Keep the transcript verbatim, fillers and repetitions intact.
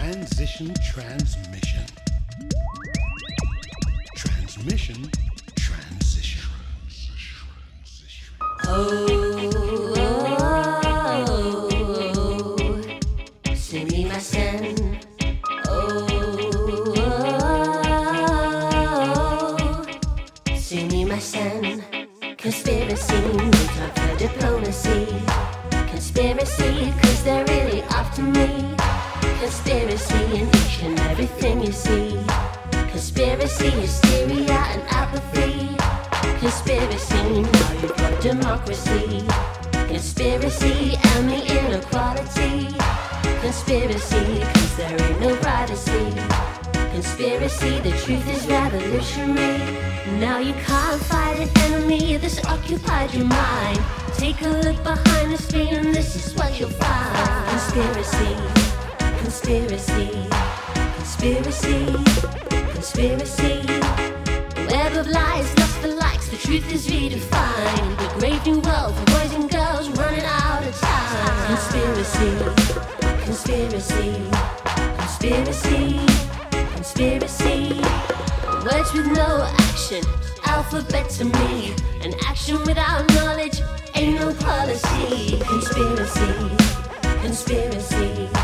Transition transmission. Transmission transition. Oh, oh, oh, sumi masen. Oh, oh, oh, sumi masen. Conspiracy, no time for diplomacy. Conspiracy, cause they're really after me. Conspiracy in each and everything you see. Conspiracy, hysteria and apathy. Conspiracy, now you've got democracy. Conspiracy and the inequality. Conspiracy, cause there ain't no privacy. Conspiracy, the truth is revolutionary. Now you can't fight an enemy that's occupied your mind. Take a look behind the screen, this is what you'll find. Conspiracy, conspiracy, conspiracy, conspiracy. Web of lies, lust for likes, the truth is redefined. The great new world for boys and girls running out of time. Conspiracy, conspiracy, conspiracy, conspiracy. Words with no action, alphabet to me. An action without knowledge, ain't no policy. Conspiracy, conspiracy.